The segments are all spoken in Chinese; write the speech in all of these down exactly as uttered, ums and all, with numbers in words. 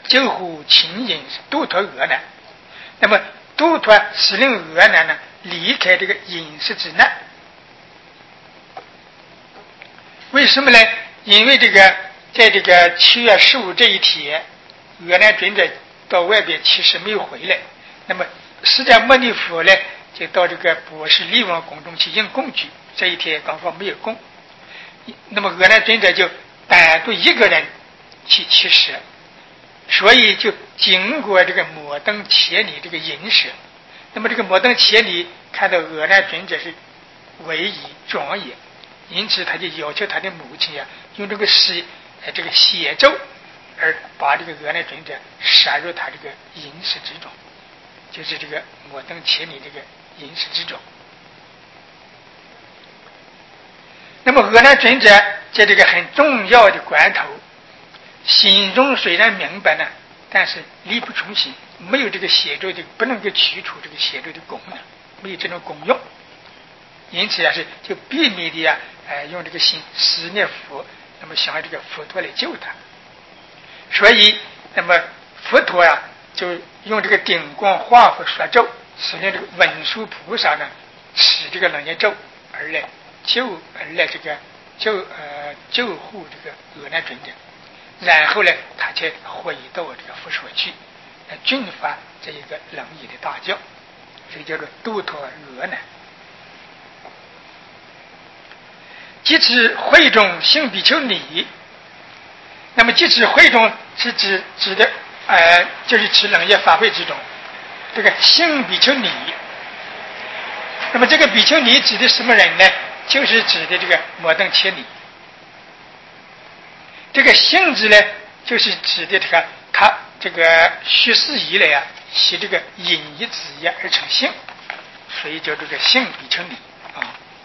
救护秦营是都托俄南。那么都托使令俄南呢离开这个饮食之难。为什么呢？因为这个在这个七月十五这一天，俄南准者到外边其实没有回来。那么释迦牟尼佛呢就到这个波斯利王宫中去应供去，这一天刚好没有供。那么俄南准者就单独一个人去乞食，所以就经过这个摩登伽利这个饮食。那么这个摩登伽利看到俄南准者是威仪庄严，因此他就要求他的母亲呀、啊、用这个诗呃这个写咒，而把这个俄南准者杀入他这个饮食之中，就是这个摩登伽利这个饮食之中。那么俄南准者在这个很重要的关头，心中虽然明白呢，但是力不从心，没有这个写咒的，不能够取出这个写咒的功能，没有这种功用，因此啊是就秘密的呀、啊，呃用这个心思念佛，那么想这个佛陀来救他。所以那么佛陀啊就用这个顶光化佛说咒，使令这个文殊菩萨呢持这个楞严咒而来救而来这个救呃救护这个俄南准者，然后呢他才回到这个佛所去，呃军发这一个楞严的大教，所以叫做度脱俄南。即此会中性比丘尼，那么即此会中是指指的呃就是指楞严法会之中这个性比丘尼。那么这个比丘尼指的什么人呢？就是指的这个摩登伽利。这个性字呢就是指的这个他这个虚世以来啊习这个隐一子一而成性，所以叫这个性比丘尼啊。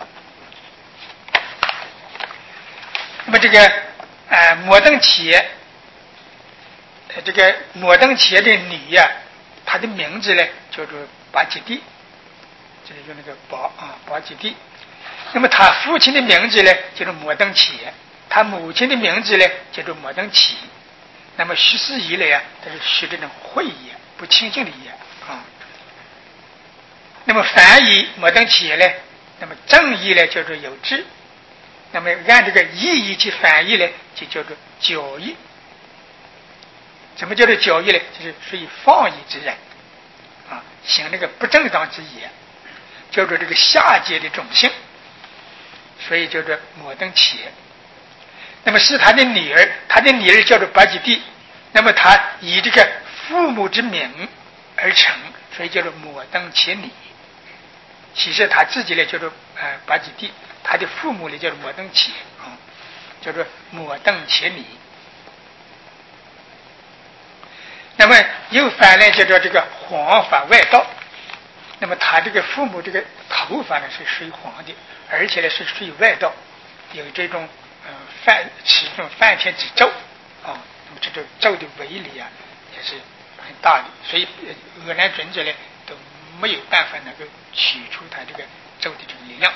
那么这个呃摩登伽呃这个摩登伽的女呀、啊，她的名字呢叫做巴吉蒂，就是用那个巴啊巴吉蒂。那么他父亲的名字呢叫做摩登伽，他母亲的名字呢叫做摩登奇。那么虚世以来啊，他是学这种慧业，不清净的业啊。那么翻译摩登伽呢，那么正义呢叫做有智，那么按这个意义去翻译呢，就叫做教义。什么叫做教义呢？就是属于放逸之人啊，行那个不正当之业，叫做这个下界的种姓，所以叫做摩登伽。那么是他的女儿，他的女儿叫做巴吉蒂，那么他以这个父母之名而成，所以叫做摩登伽利。其实他自己呢叫做呃巴吉蒂，他的父母呢叫做摩登伽啊，叫做摩登伽利。那么又翻来叫做这个黄发外道，那么他这个父母这个头发呢是属于黄的，而且呢是属于外道，有这种呃梵持这种梵天之咒啊，那么这种咒的威力啊也是很大的，所以俄南准者呢都没有办法能够取出他这个咒的这个力量。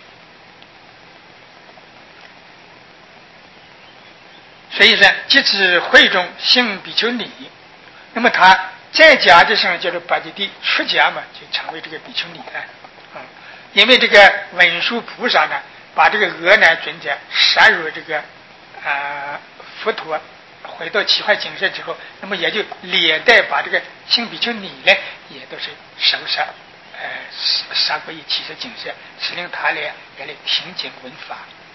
所以说即此会中性比丘尼，那么他在家的时候叫做巴吉蒂，出家嘛就成为这个比丘尼了啊。因为这个文殊菩萨呢把这个俄南准者杀入这个啊、呃、佛陀回到奇幻精舍之后，那么也就连带把这个性比丘尼呢也都是收杀呃杀归于奇幻精舍，使令他呢原来听经闻法。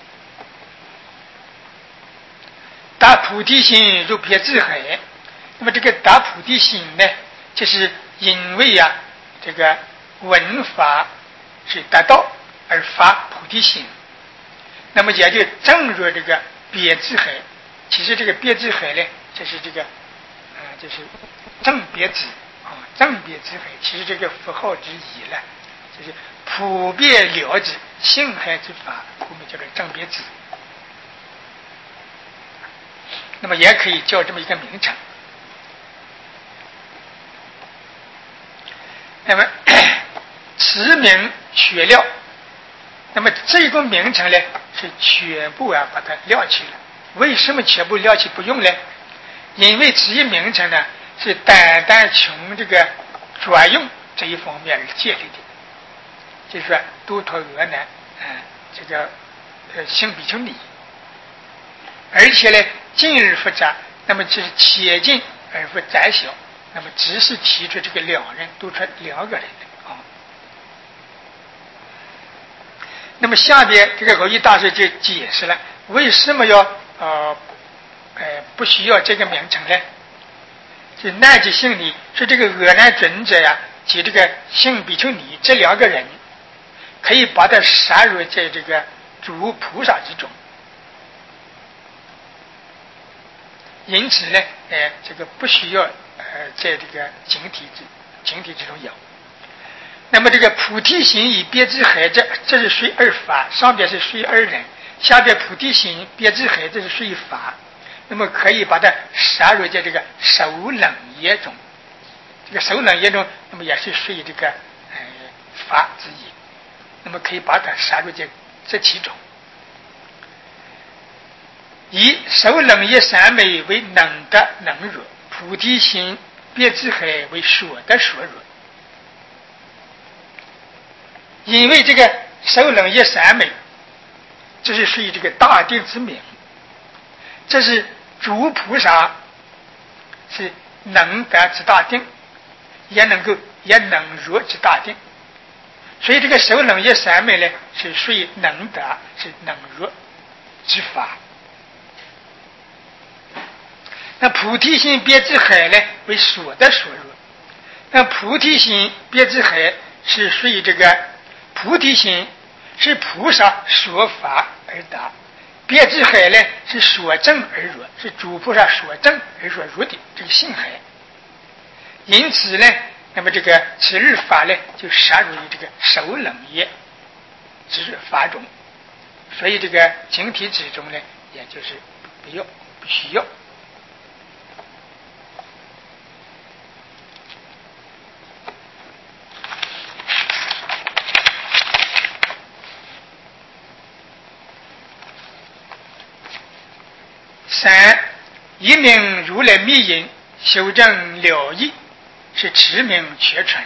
大菩提心如别智海，那么这个大菩提心呢，就是因为呀、啊，这个闻法是达到而发菩提心，那么也就正如这个别智海。其实这个别智海呢，就是这个啊、呃，就是正别智啊，正别智海。其实这个符号之一呢，就是普遍了知性海之法，我们叫做正别智。那么也可以叫这么一个名称。那么此名缺料，那么这个名称呢是全部啊把它撂弃了。为什么全部撂弃不用呢？ 因为此一名称呢是单单从这个作用这一方面而建立的，就是说多托俄呢，嗯、呃，这个呃性比丘尼，而且呢近而复杂，那么就是切近而不窄小，那么只是提出这个两人，多出两个人啊。那么下边这个蕅益大师就解释了为什么要呃呃不需要这个名称呢？就南极性里说这个阿难尊者呀及这个性比丘尼这两个人，可以把它杀入在这个诸菩萨之中，因此呢，呃，这个不需要呃在这个经体之经体之中有。那么这个菩提心以别之海，这这是属于二法，上边是属于二人，下边菩提心别之海，这是属于法。那么可以把它杀入在这个首冷业中，这个首冷业中，那么也是属于这个呃法之一，那么可以把它杀入在这其中。以首冷业三昧为能得能入，菩提心别之海为所得所入。因为这个首冷业三昧，这是属于这个大定之名，这是诸菩萨是能得之大定，也能够也能入之大定，所以这个首冷业三昧呢是属于能得是能入之法。那菩提心别之海呢为所得所入，那菩提心别之海是属于这个菩提心是菩萨所法而达，别之海呢是所证而入，是诸菩萨所证而所入的这个性海。因此呢，那么这个此日法呢就杀入于这个首冷业之法中，所以这个经体之中呢，也就是不要不需要。三一名如来密因，修正了义，是持名确纯。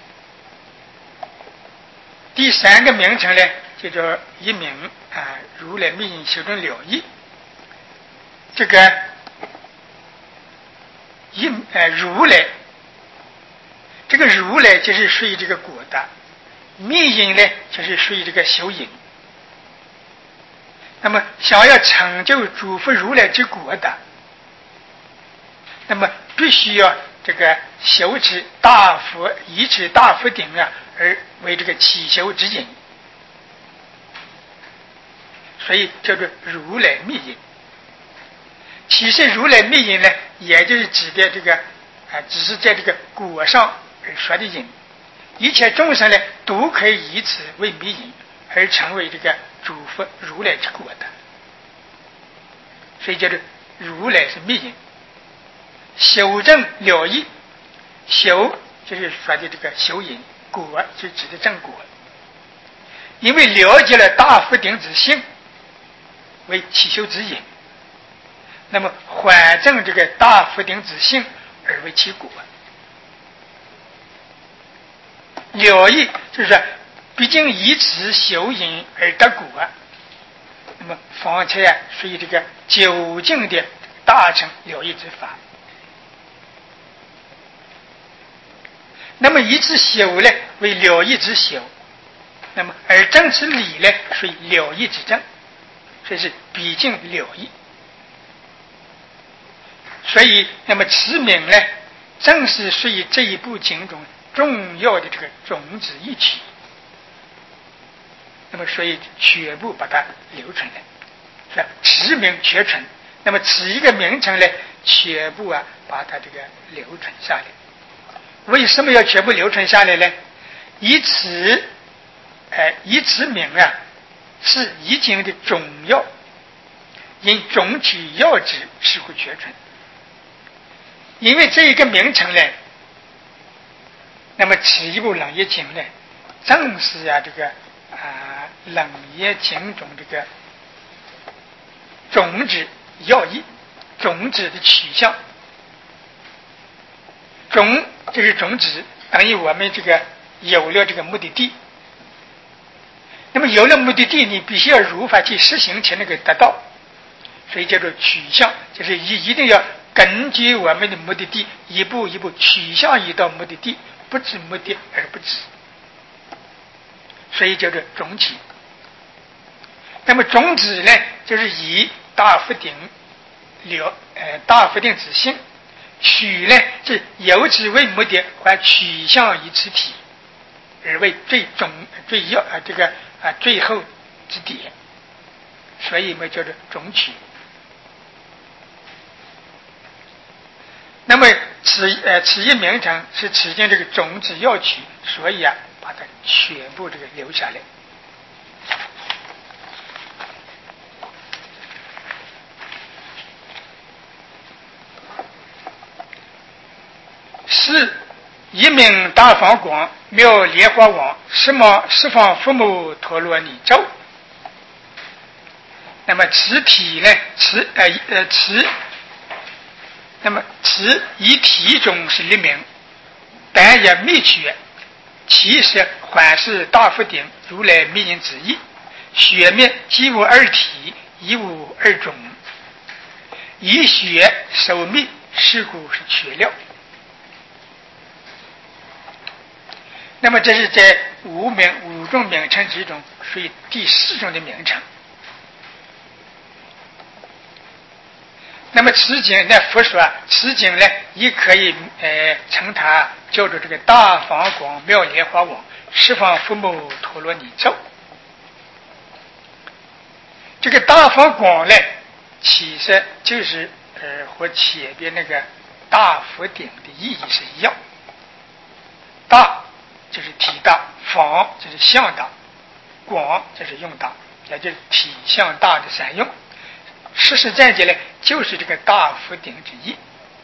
第三个名称呢，叫做一名啊，如来密因修正了义。这个一呃如来，这个如来就是属于这个果的，密因呢就是属于这个修因。那么想要成就诸佛如来之果的，那么必须要这个修持大佛以持大佛顶啊，而为这个起修之因，所以叫做如来密因。其实如来密因呢，也就是指的这个啊，只是在这个果上而说的因，一切众生呢都可以以此为密因而成为这个诸佛如来之果的，所以叫做如来是密因。修正了义，修就是说的这个修因，果是指的正果。因为了解了大佛顶之性为起修之因，那么还正这个大佛顶之性而为其果。了义就是说毕竟以此修因而得果，那么方才啊属于这个究竟的大乘了义之法。那么以此修呢为了义之修，那么而正此理呢属于了义之正，所以是毕竟了义。所以那么此名呢正是属于这一部经中重要的这个种子一体，那么所以全部把它留存来，是吧？此名确存，那么此一个名称呢全部啊把它这个留存下来。为什么要全部留存下来呢？以此呃以此名啊是易经的总要，因总体要旨是故确存。因为这一个名称呢，那么此一部冷业经呢正是啊这个啊冷业经中这个种子要义，种子的取向种这是种子，等于我们这个有了这个目的地。那么有了目的地，你必须要如法去实行才能够得到，所以叫做取向，就是一一定要根据我们的目的地一步一步取向移到目的地，不知目的而不知，所以叫做种起。那么种子呢，就是以大福顶了呃大福顶之性，取呢是由此为目的，还取向于此体，而为最终最要啊这个啊最后之点，所以我们叫做种取。那么此呃此一名称是此间这个种子要取，所以啊把它全部这个留下来。是一名大方广妙莲花王，十方十方父母陀罗尼咒。那么此体呢，此呃呃此，那么此一体中是立名，但也密取，其实还是大福顶如来密因之意。学灭即无二体，亦无二种，以学守密，是故是缺料。那么这是在五名五种名称之中属于第四种的名称。那么此经呢，佛说此经呢也可以呃称它叫做这个大方广妙莲花王十方父母陀罗尼咒。这个大方广呢，其实就是呃和前边那个大福顶的意义是一样，大就是体大，方就是向大，广就是用大，也就是体向大的三用。实实在在呢，就是这个大福顶之意。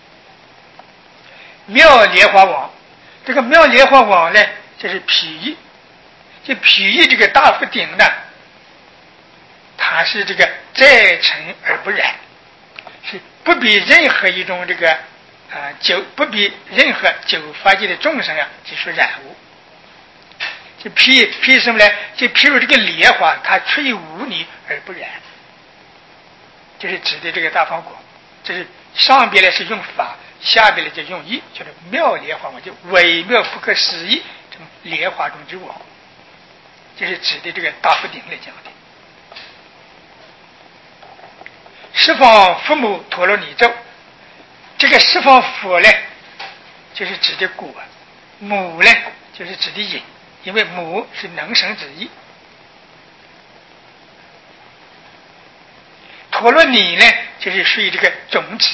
妙莲花王，这个妙莲花王呢，就是譬喻，就譬喻这个大福顶呢，它是这个在尘而不染，是不比任何一种这个啊、呃、酒，不比任何酒法界的众生啊，就是染污。就譬譬什么呢？就譬如这个莲花，它垂污泥而不染，就是指的这个大方广。这是上边呢是用法，下边呢就用意，就是妙莲花王，就微妙不可思议，这种莲花中之王，就是指的这个大福顶来讲的。十方父母陀罗尼咒，这个十方父呢，就是指的果，母呢就是指的因。因为母是能生之意，陀罗尼呢就是属于这个种子。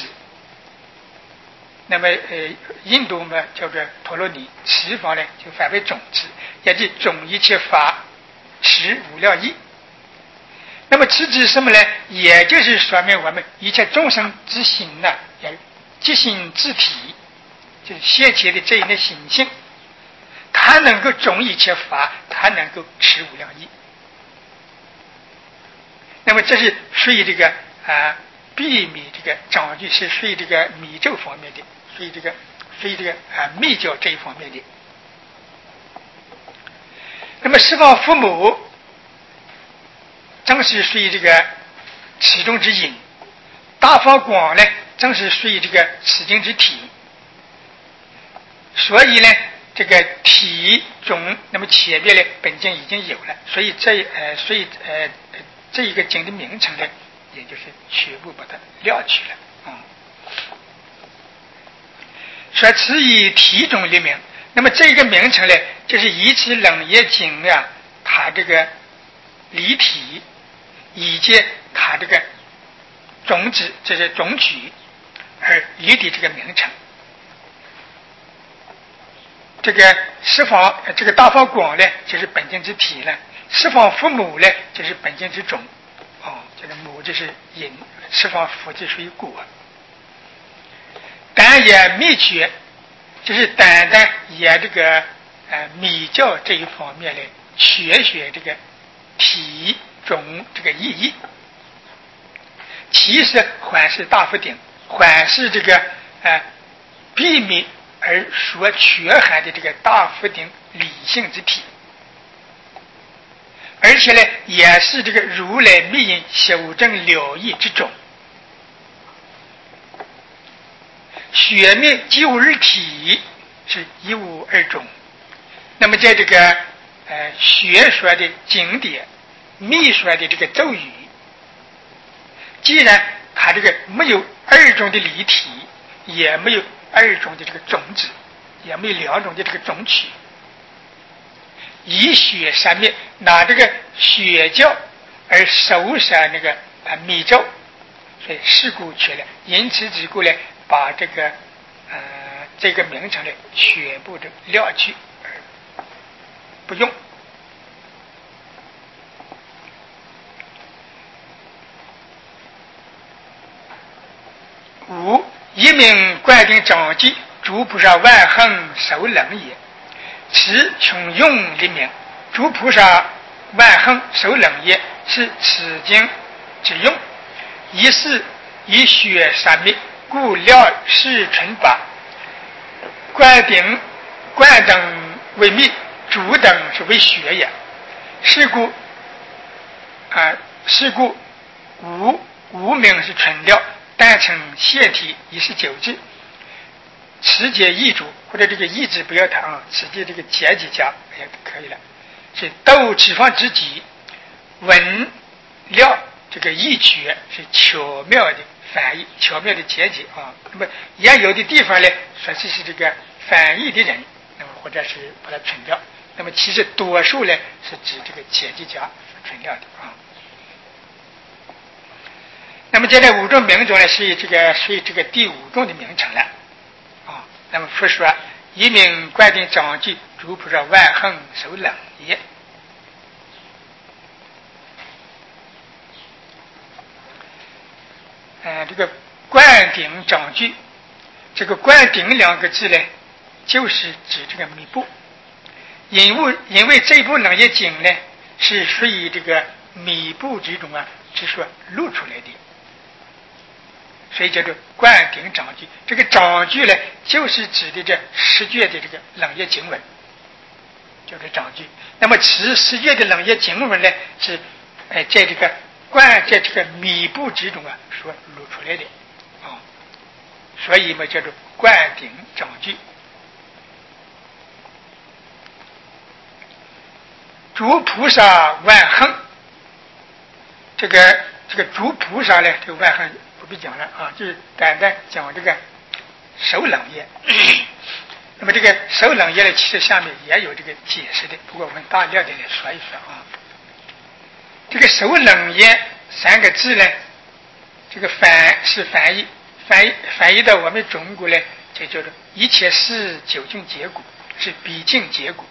那么呃，印度嘛叫做陀罗尼，十方呢就翻为种子，也即种一切法，实无量义。那么此指什么呢？也就是说明我们一切众生之心呢，也即心之体，就是现前的这一类心性。它能够种一切法，它能够持无量义。那么这是属于这个啊秘密这个长句，是属于这个密咒方面的，属于这个属于这个啊密教这一方面的。那么十方父母正是属于这个其中之因，大方广呢正是属于这个此经之体。所以呢，这个体中，那么前面呢本经已经有了，所以这呃，所以呃这一个经的名称呢，也就是全部把它撂去了。嗯，说此以体中立名，那么这个名称呢，就是以此冷业经啊，它这个离体以及它这个种子，这是种取而立的这个名称。这个十方这个大方广呢，就是本经之体了；十方父母呢，就是本经之种。哦，这个母就是因，十方父就属于果。但也密取，就是单单也这个呃密教这一方面来学学这个体种这个意义。其实还是大福顶，还是这个呃秘密而所缺含的这个大福定理性之体，而且呢，也是这个如来密因修正了义之种。学密即无二体，是一无二种。那么在这个呃学说的经典、密说的这个咒语，既然它这个没有二种的离体，也没有二种的这个种子，也没有两种的这个种取，以血三灭，拿这个血教而收摄那个啊密咒，所以事故去了，因此之故呢，把这个呃这个名称呢全部的撂去而不用。五一名灌顶长记，诸菩萨万恒受冷也。此穷用的名，诸菩萨万恒受冷也，是此经之用。一是以血三密，故料是纯法。灌顶灌等为密，主等是为血也。是故啊，是故无无名是纯料，单称谢体一十九字。持节易主，或者这个易字不要谈啊，持节这个节几加也可以了。是斗脂肪之极，文料这个易诀是巧妙的翻译，巧妙的节节啊。那么也有的地方呢，说是是这个翻译的人，那么或者是把它存掉。那么其实多数呢是指这个节几加存掉的啊。那么这在五种名中呢，是这个属于这个第五种的名称了。那么佛说一名灌顶长记，诸菩萨万恒受冷也。呃，这个灌顶长记，这个灌顶两个字呢，就是指这个密部。因为因为这部冷业经呢，是属于这个密部之中啊，是说露出来的。所以叫做灌顶长句，这个长句呢，就是指的这十卷的这个冷业经文，叫做长句。那么此十卷的冷业经文呢，是哎在这个灌在这个密布之中啊所露出来的啊，所以嘛叫做灌顶长句。诸菩萨万恒，这个这个诸菩萨呢，这个万恒。不讲了啊，就是单单讲这个受冷业。那么这个受冷业呢，其实下面也有这个解释的，不过我们大略的来说一说啊。这个受冷业三个字呢，这个翻是翻译，翻译翻译到我们中国呢，就叫做一切事究竟结果，是毕竟结果。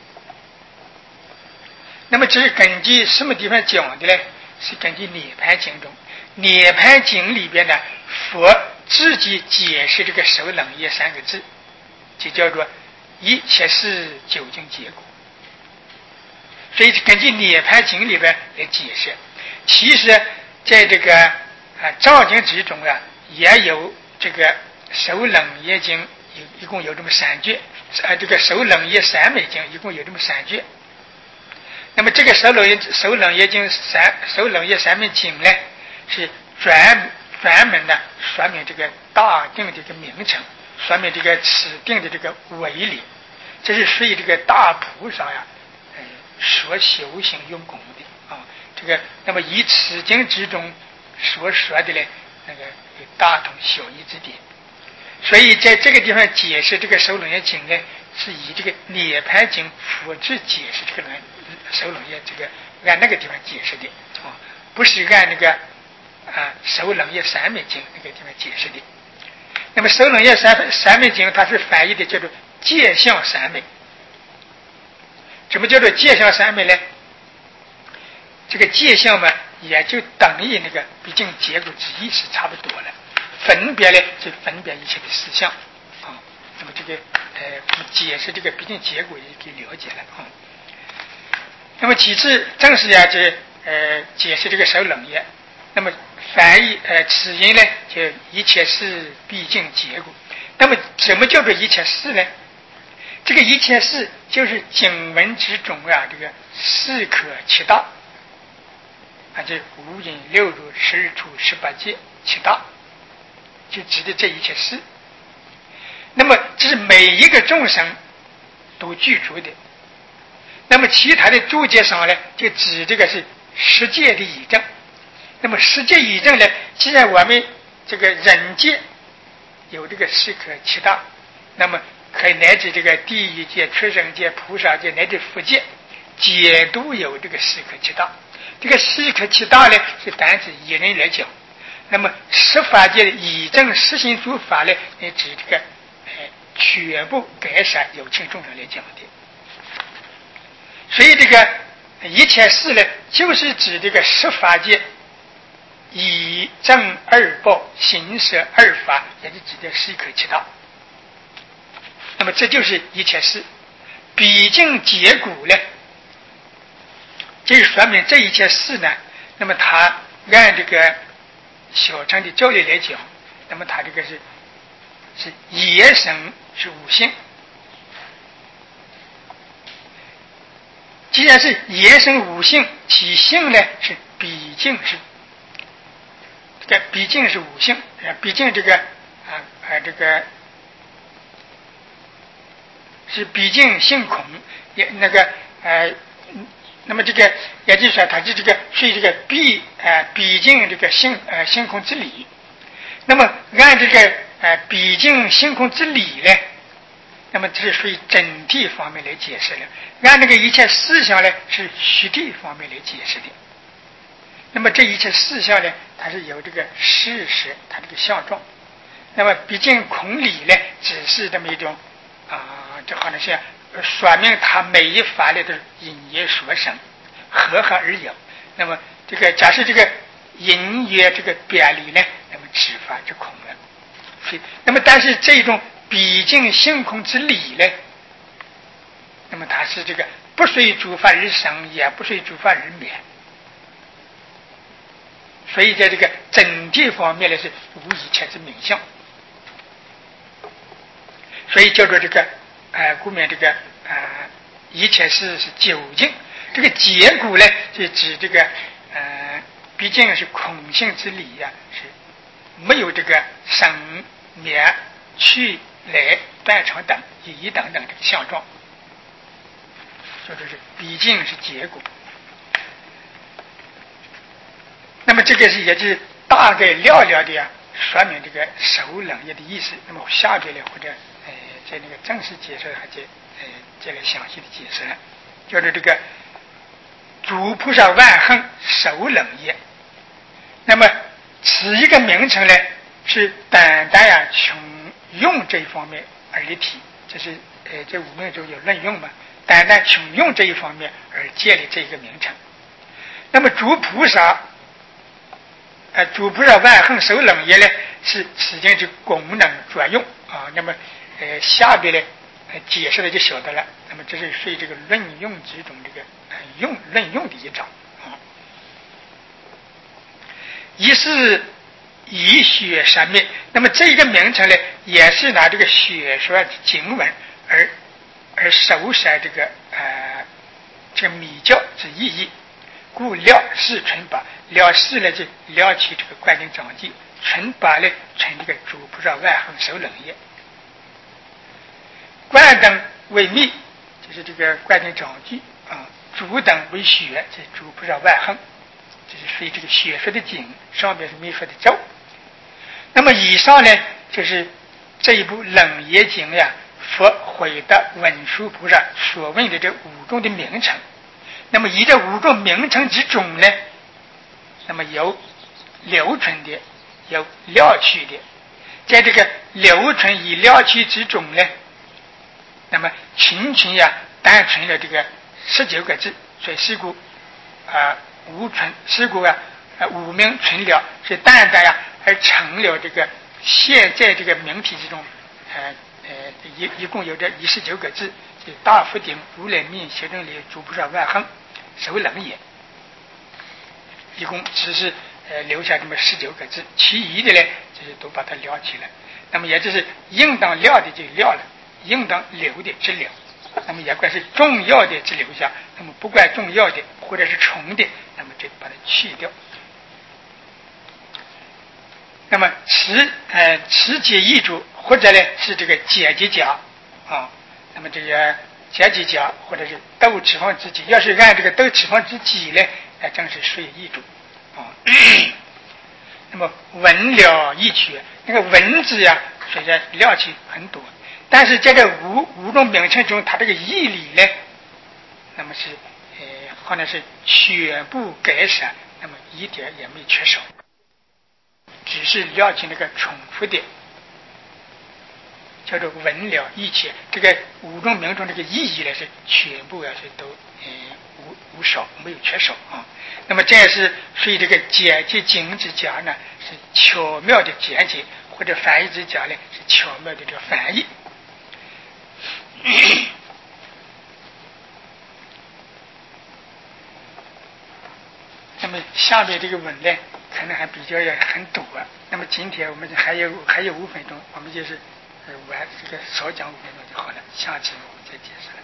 那么这是根据什么地方讲的呢？是根据涅槃经中。涅槃经里边呢，佛自己解释这个受冷业三个字，就叫做一切事究竟结果。所以根据涅槃经里边来解释。其实在这个啊藏经之中啊，也有这个受冷业经，一共有这么三卷，啊这个受冷业三昧经一共有这么三卷。那么这个受冷业受冷业经三受冷业三昧经呢，是专专门的说明这个大定的这个名称，说明这个此定的这个威力，这是属于这个大菩萨呀，呃，所修行用功的啊。这个那么以此经之中所说的呢，那个有大同小异之点，所以在这个地方解释这个受冷业经呢，是以这个涅槃经佛制解释这个受冷业，这个按那个地方解释的啊，不是按那个啊受冷业三昧经那个地方解释的。那么受冷业三三昧经它是翻译的叫做界相三昧。什么叫做界相三昧呢？这个界相嘛，也就等于那个毕竟结果之意是差不多了。分别呢，就分别一切的事项啊。那么这个呃解释这个毕竟结果也可以了解了啊。那么其次正是呀，这呃解释这个受冷业。那么翻译呃此因呢，就一切事毕竟结果。那么什么叫做一切事呢？ 这个一切事就是经文之中啊，这个四可七大啊，这五音六入十二处十八界七大，就指的这一切事。那么这是每一个众生都具足的。那么其他的注解上呢，就指这个是十界的义证。那么十界义证呢，既然我们这个人界有这个四可七大，那么可以乃至这个地狱界、畜生界、菩萨界乃至佛界，皆都有这个四可七大。这个四可七大呢，是单指一人来讲。那么十法界的义证实行诸法呢，也指这个呃全部改善有情众生来讲的。所以这个一切事呢，就是指这个十法界以正二报、行舍二法，也是指的四可七大。那么这就是一切事。毕竟结果呢，就是说明这一切事呢，那么他按这个小乘的教理来讲，那么他这个是是业生是五性。既然是业生五性，其性呢是毕竟是这个毕竟是五性，毕竟这个啊啊这个是毕竟性空，也那个呃，那么这个也就是说，它是这个属于这个毕呃毕竟这个性呃性空之理。那么按这个呃毕竟性空之理呢，那么这是属于整体方面来解释的。按这个一切事项呢，是虚体方面来解释的。那么这一切事项呢，它是有这个事实，它这个相状。那么毕竟空理呢，只是这么一种啊，这好像是说明它每一法呢都是因业所生，合合而有。那么这个假设这个因缘这个别离呢，那么指法就空了。所以，那么但是这种毕竟性空之理呢，那么它是这个不随诸法而生，也不随诸法而灭。所以在这个整体方面呢，是无一切之名相。所以叫做这个呃故名这个呃一切事是究竟。这个结果呢，就指这个呃毕竟是空性之理呀、啊，是没有这个生灭去来断成等意义等等这个相状，说这是毕竟是结果。那么这个是也就是大概聊聊的呀，说明这个手冷业的意思。那么下边呢，或者呃在那个正式解释还在呃再来详细的解释了，叫做这个诸菩萨万行手冷业。那么此一个名称呢，是单单呀从用这一方面而立体，这是呃这五名中有论用嘛，单单从用这一方面而建立这一个名称。那么诸菩萨呃，诸菩萨万行手冷业呢，是实际上是功能专用啊。那么，呃，下边呢，呃，解释的就晓得了。那么，这是属于这个论用之中这个呃用论用的一章啊。一是以学三昧，那么这一个名称呢，也是拿这个学说的经文而而手写这个呃这个密教之意义。故了是纯八，了是呢就了起这个观经藏记，纯八呢纯这个诸菩萨万行手冷业。观等为密，就是这个观经藏记啊；诸等为学，这是诸菩萨万行，这是属于这个学说的经，上面是密说的咒。那么以上呢，就是这一部冷业经呀，佛回答文殊菩萨所问的这五种的名称。那么以这五种名称之中呢，那么有流传的，有了取的。在这个流传与了取之中呢，那么群群呀单纯的这个十九个字，所以是故啊无存是故啊五名存了，所以单单呀而成了这个现在这个名体之中，呃呃一一共有这一十九个字。大福顶如来密行正理诸菩萨万行手冷也，一共只是呃留下这么十九个字，其余的呢就是都把它了起来。那么也就是应当了的就了了， 应当留的只留，那么也管是重要的只留下，那么不管重要的或者是重的，那么就把它去掉。那么持呃持节易主，或者呢是这个解结甲啊，那么这个解结甲或者是斗脂肪之己，要是按这个斗脂肪之己呢，那正是属于易主啊。那么文了易取，那个文字呀，虽然料气很多，但是在这五五种名称中，它这个义理呢，那么是呃好像是全部改善，那么一点也没缺少，只是料起那个重复的，叫做文了义取。这个五种名中这个意义呢，是全部要是都呃无无少，没有缺少啊。那么这也是所以这个简洁精之家呢，是巧妙的简洁，或者翻译之家呢，是巧妙的这个翻译。那么下面这个文呢，可能还比较也很多。那么今天我们还有还有五分钟，我们就是呃玩这个少讲五分钟就好了，下次我们再解释了。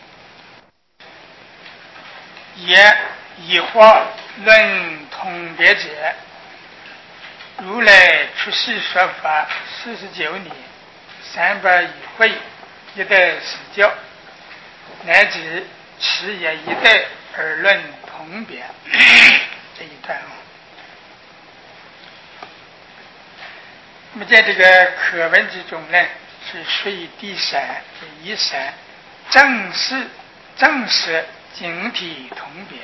也以化论统别者，如来出世说法四十九年，三百余会，一代始教，乃至此也一代而论统别。这一段啊，那么在这个课文之中呢，是属于第三第一三正式正式经体统别。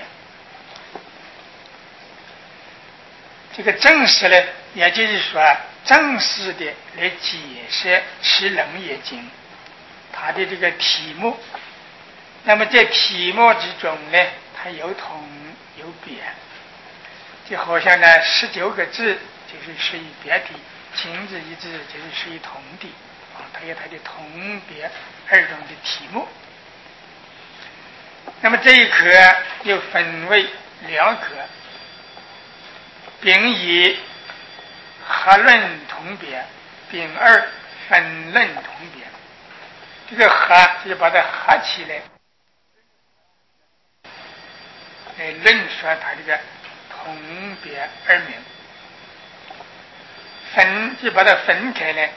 这个正式呢，也就是说正式的来解释持楞严经它的这个题目。那么在题目之中呢，它有统有别，就好像呢十九个字就是属于别体，经字一字就是属于统体啊，它有它的统别二种的题目。那么这一课又分为两课，并以合论统别，并二分论统别。这个合就是把它合起来，来论说它这个统别二名。分就把它分开来，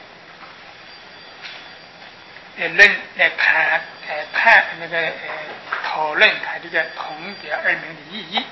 来论来谈来谈那个呃讨论它这个统别二名的意义。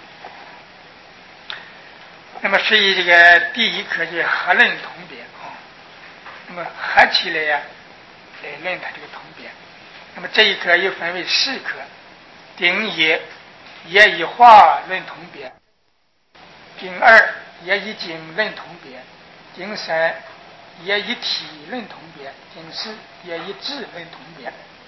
那么所以这个第一课就是合论统别啊，那么合起来呀，来论它这个统别。那么这一课又分为四课，丁一也以化论统别，丁二也以经论统别，丁三也以体论统别，丁四也以智论统别。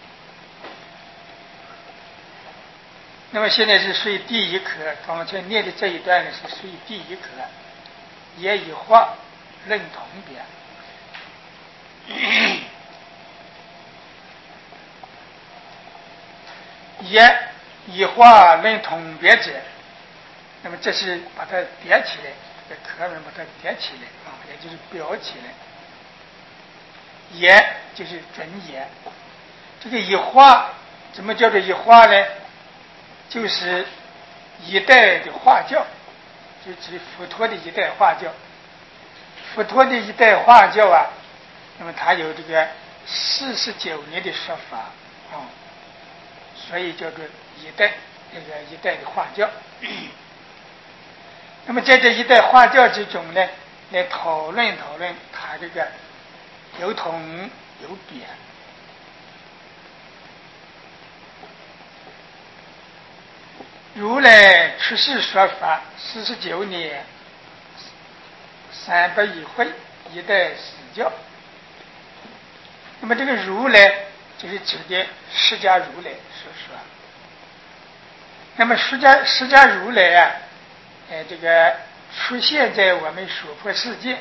那么现在是属于第一课，刚才念的这一段呢是属于第一课，也以化论统别。也以化论统别者，那么这是把它叠起来，这个课文把它叠起来啊，也就是标起来。也就是准也，这个以化怎么叫做以化呢？就是一代的化教，就指佛陀的一代化教。佛陀的一代化教啊，那么它有这个四十九年的说法啊，所以叫做一代这个一代的化教。那么在这一代化教之中呢，来讨论讨论它这个有统有别。如来出世说法四十九年，三百余会，一代始教。那么这个如来就是指的释迦如来所说。那么释迦释迦如来啊，呃，这个出现在我们娑婆世界，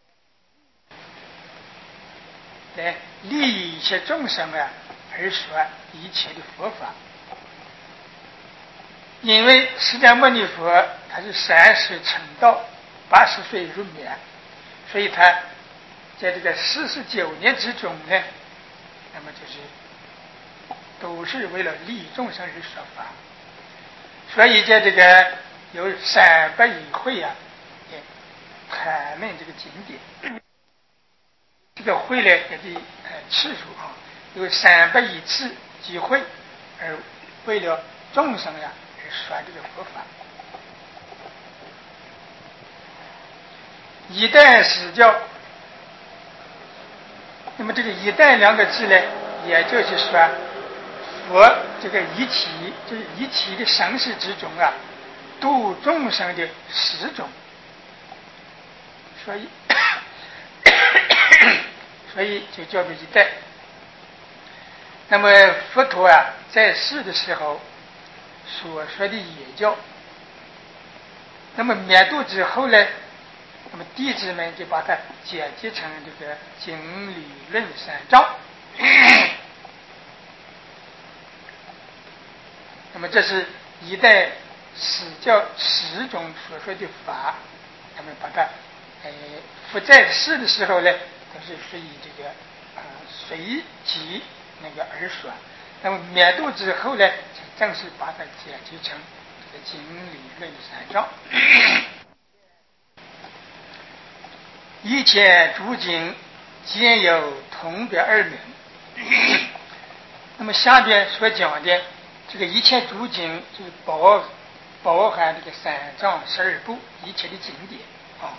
来利益一切众生啊，而说一切的佛法。因为释迦牟尼佛他是三十成道，八十岁入灭，所以他在这个四十九年之中呢， 那么就是都是为了利益众生而说法。所以在这个有三百余会啊，也谈论这个经典。这个会呢，也的呃次数啊，有三百余次机会，而为了众生呀而说这个佛法。一代史教，那么这个一代两个字呢，也就是说佛这个一切就是一切的生死之中啊，度众生的始终。所以所以就叫做一代。那么佛陀啊在世的时候所说的也教，那么灭度之后呢，那么弟子们就把它解集成这个经理论三章。那么这是一代史教始终所说的法，那么把它呃不在世的时候呢，都是属于这个呃随机那个而说。那么灭度之后呢，正式把它解集成这个经理论三章。一切诸经皆有同别二名。那么下边所讲的这个一切诸经，就是包包含这个三藏十二部一切的经典啊。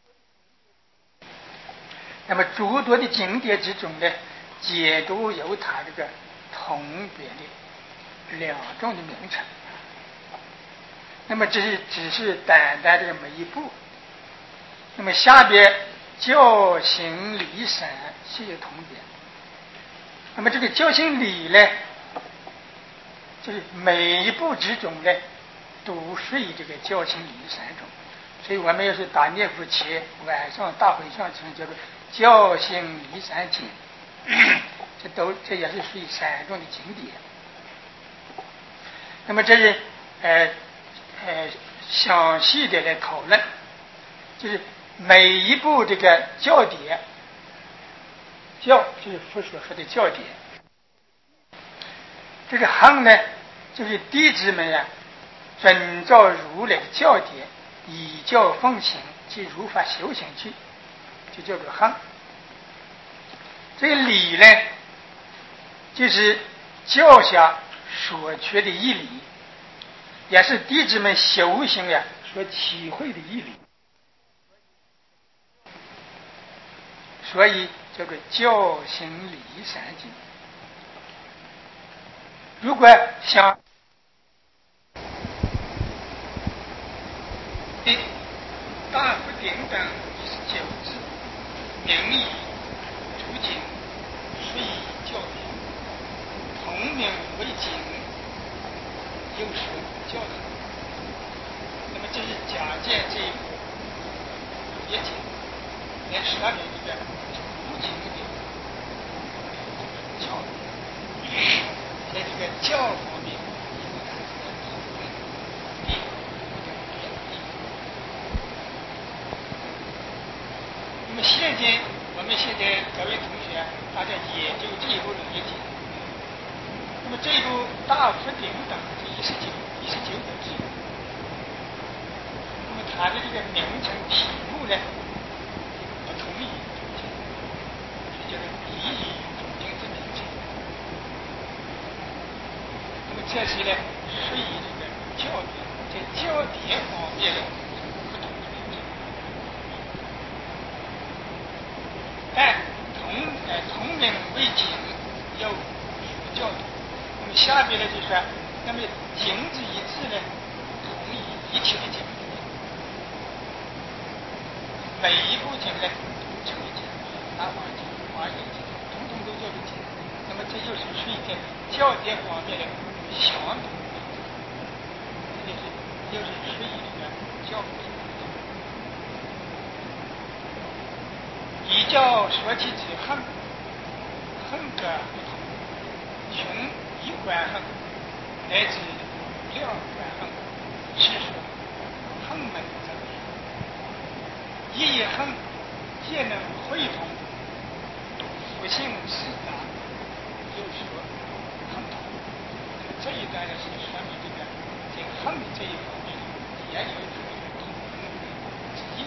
那么诸多的经典之中呢，皆都有它这个同别的两种的名称。那么这是只是单单这个每一部。那么下边教行理三是有同别。那么这个教行理呢，就是每一部之中呢，都属于这个教行理三种。所以我们要是打念佛前晚上大会上称叫做教行理三经，这都这也是属于三种的经典。那么这是呃呃详细的来讨论，就是每一部这个教典，教就是佛所说的教典。这个行呢，就是弟子们呀，遵照如来的教典，以教奉行，即如法修行去，就叫做行。这个理呢，就是教下所缺的义理，也是弟子们修行呀所体会的义理，所以这个教行理三经。如果想大不顶等一十九字，名以诸经，属以教典，同名为经，又属教典。那么这是假借这一部也经来说明这个诸经的教典，在这个教方面有它这个同名那么现今我们现在各位同学大家研究这一部理解，那么这一部大佛顶等这一十九一十九个字，那么它的这个名称题目呢，不同意诸经，这叫做异义诸经之名称。那么这些呢，属于这个教典，在教典方面的不同的名称。但同呃同名为经，又属教典。那么下边呢就说，那么经之一字呢，同以一切的经典，每一部经呢都称为经，大法经、华严经，统统都叫做经。那么这就是属于在教典方面的相同的，这就是又是属于这个教典。以教说起之横，横格不同，从一观横乃至两观横，是说横门则为一一横，皆能会同，不幸四大， 当然是说明这个在横这一方面也有这个同门之意。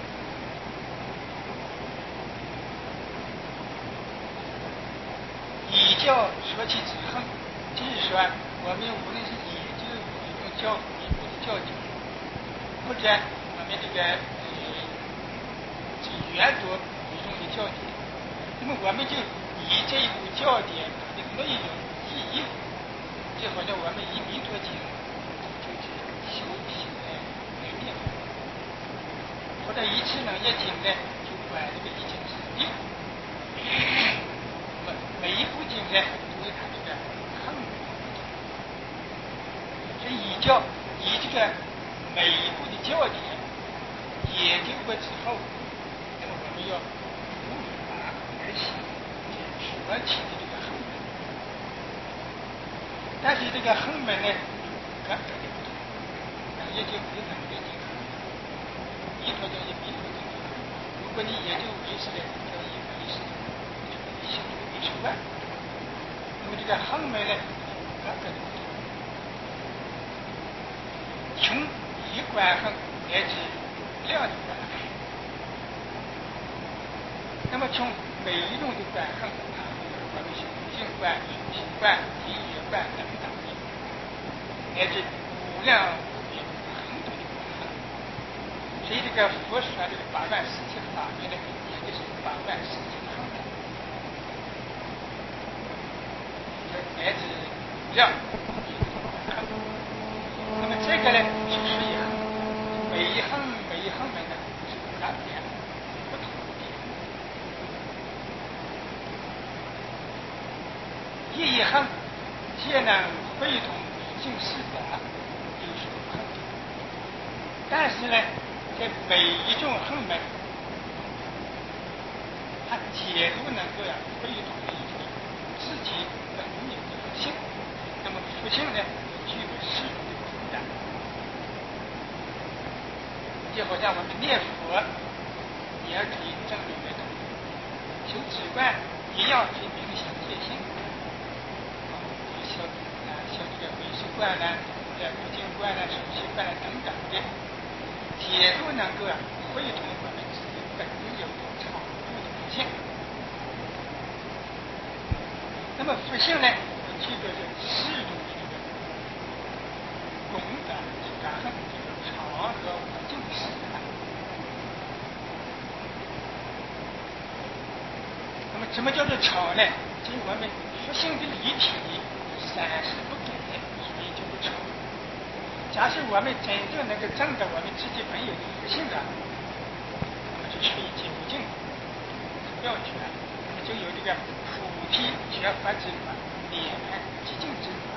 礼教说起之横，就是说我们无论是研究一种教义或者教典，或者我们这个呃是阅读一种的教典，那么我们就以这一部教典它的内容意义，就好像我们以弥陀经就是修行的来念，或者以此能业经呢就管这个一经之义。那么每一部经呢都有它这个横门，所以以教以这个每一部的教典研究过之后，那么我们要无法而行说起的这个横门，但是这个横门呢各个的不同，也就不能业经弥陀经也弥陀经，如果你研究唯识的叫以唯识，修这个唯识观，那么这个横门呢各个的不同，从一观横乃至量的观横，那么从每一种的观横啊，我们是无性观、属性观、因缘观等等的，乃至无量无边很多的观横。所以这个佛说这个八万四千法门呢，也就是八万四千横门，这乃至量横。那么这个呢是属于横，每一横每一横门呢是各别不同的。一一横皆能会同尽四者，就属横。但是呢，在每一种横门，它解读能够呀会同的一个自己本有的佛性。那么佛性呢，具有适度的平等。就好像我们念佛，也可以证明得到；修止观一样可以明心见性。修啊修这个唯识观呢，或者不净观呢、属性观呢等等的，解读能够啊会同我们自己本有的常住的佛性。那么佛性呢，具备着适度的这个功德之感恨，就是常和无尽时感。那么什么叫做常呢？就是我们佛性的离体三世不改，所以叫做常。假使我们真正能够证得我们自己本有的佛性啊，那么就属于究竟妙觉，那么就有这个菩提觉法之法、涅槃寂静之法，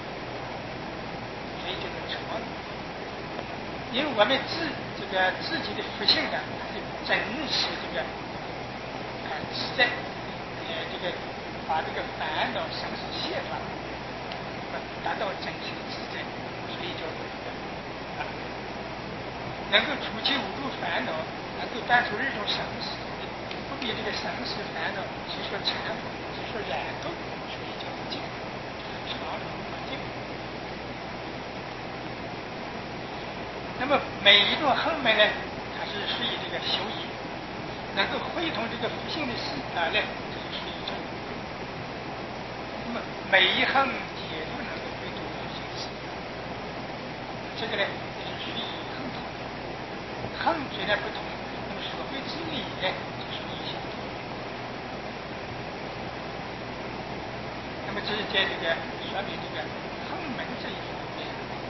所以叫做常。因为我们自这个自己的佛性呢，它是真实这个啊自在，呃这个把这个烦恼生死卸法，达到真实自在，所以叫做啊，能够除去五诸烦恼，能够断除日中生死，不比这个生死烦恼只说缠缚，只说染垢，所以叫做净，常和净。那么每一种横门呢，它是属于这个修义，能够会同这个佛性的事啊呢，就是属于正。那么每一横也都能够会同佛性的事，这个呢就是属于横同。横虽然不同，那么所谓之理呢，就属于相同。那么这是在这个说明这个横门这一方面。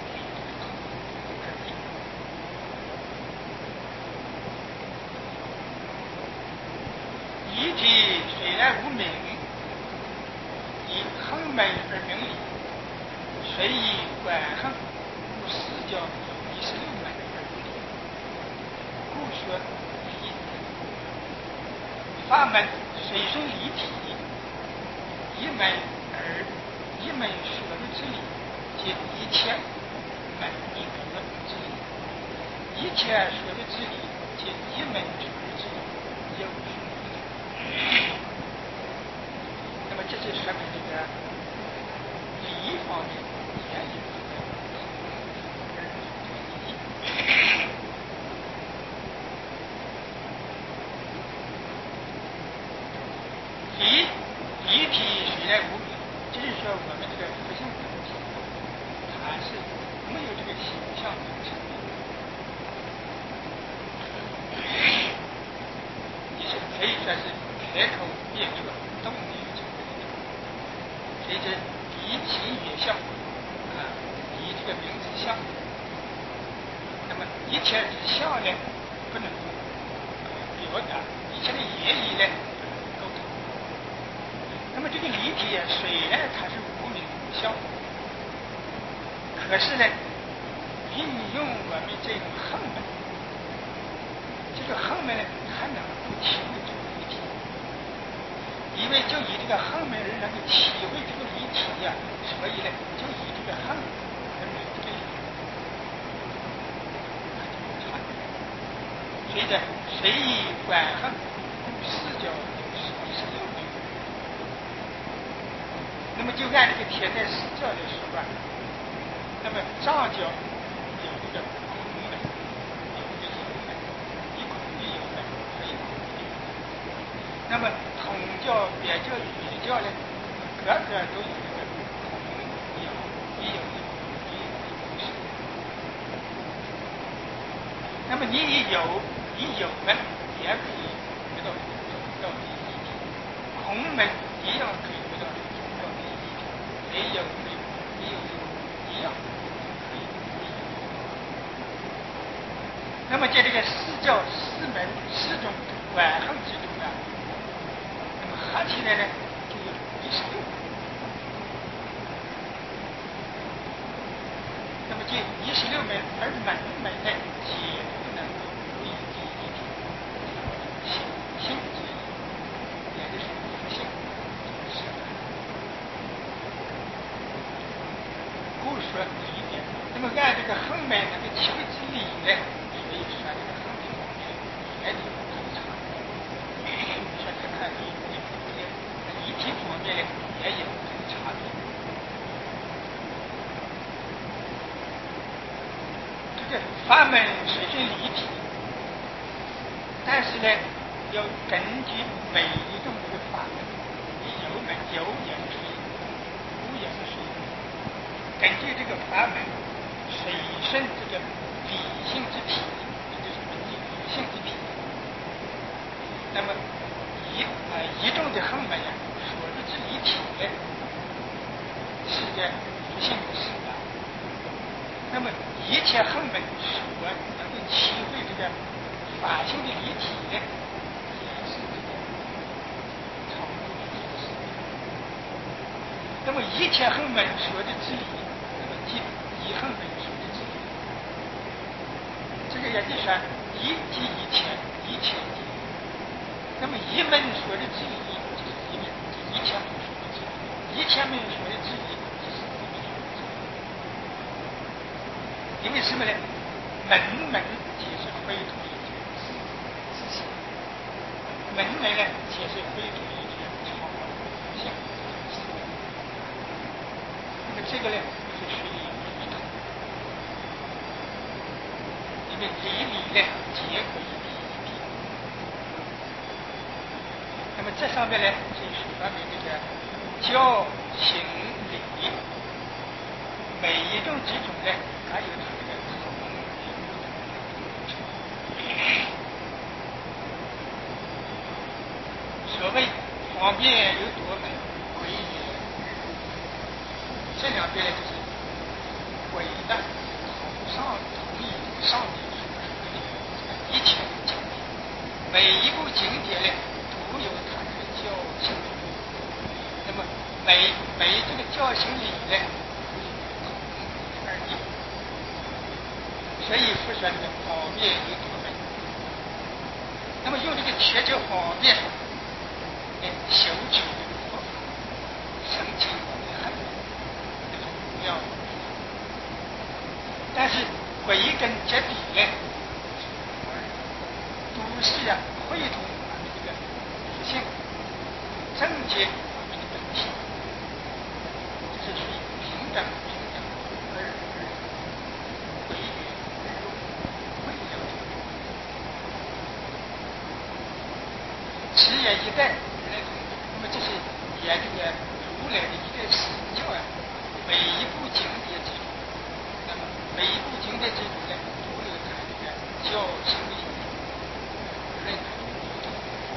一体虽然无名，以横门而名理，虽以观横，故四教有一十六门而有理，故说一法门虽顺离体，一门而一门说入之理，即一切门说入之理，一切说入之理，即一门说入之理，有所不同。那么这是说明这个理方面也有离离体虽然无名，只是说我们这个不信本体，它是没有这个形象的层面，也是可以说是开口灭出动力的这个，所以这离体也相啊，离这个名字相。那么一切之相呢，不能表达一切的言语呢，不能沟通。那么这个离体啊，虽然它是无名无相，可是呢，运用我们这种横门，这个横门呢，它能够体会这个离体，因为就以这个横门人能够体会这个离体呀、啊，所以呢，就以这个横而没有这个理。随着随意管横四角一十六门，那么就按这个铁在四角的说法，那么上角有这个孔门，有这个有门，一孔一有门可以孔一。那么统教、别教、语教呢，个个都有这个孔有一有一孔一有一孔是。那么你一有你有门也可以得到到第一体，空门一样可以得到到第一体，没有没有没有一样可以第一体。那么在这个四教四门四种管横之中啊，那么合起来呢就有一十六。那么这一十六门而门门呢解读能够不以第一体。性质也就是不性，是故说理点。那么按这个横门那个体会之理呢，所以说这个横门方面也有它的差别。说这看理理这个离体方面呢也有它的差别。这个法门虽是离体，但是呢。要根据每一种这个法门，有门有也是随无也是随，根据这个法门随顺这个理性之体，也就是根据理性之体。那么一啊、呃、一种的横门呀，所知之理体呢，是个不性的事啊。那么一切横门所能够体会这个法性的理体呢？那么一切横门说的之理，那么即一横门说的之理，这个也就是说一即一切，一切即那么一门说的之理就是一门，即一切门说的之理；一切门说的之理就是一门说的之理。因为什么呢？门门皆是非同一体之性，门门呢皆是非同一体超性。这个呢是属于一统，因为理理呢皆可以理一体。那么这上面呢是说明这个教行理，每一种之中呢，它有它这个统一的所谓方便有多门，归也。这两边呢，就是伟大同上同意上面所说的这个一切的经典，每一部经典呢都有它这个教行理，那么每每这个教行理呢同而异，所以不说这个方便有多门。那么用这个切切方便来修持这个佛，升起我们恨。但是归根结底呢，都是啊会同我们这个理性正解我们的本体，这是属于平等平等代那种。那么这是也这个如来的一个史教啊，每一部经典之中，那么每一部经典之中呢，都有它这个教生理认同不同。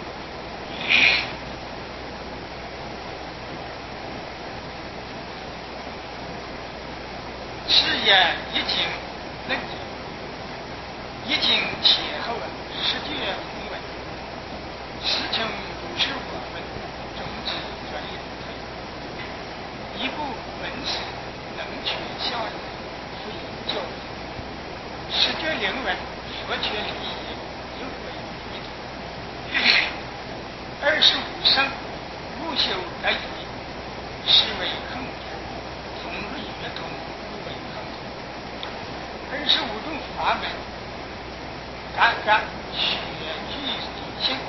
是也一经论者，一经前后啊，十卷公文，十称十我们种子专业一部文史能全下人，复有教育。十卷灵文，佛学理也，又为一统。二十五圣，无修而已，是为横天，同日月同，不为横同。二十五种法门，干干学具理性，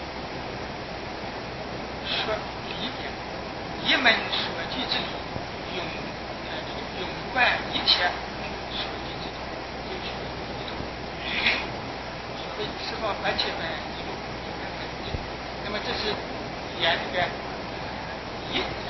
说理点，一门所具之理，永呃这个永贯一切所具之理，就是一统。所谓十方八千般一路一根本。那么这是言这个一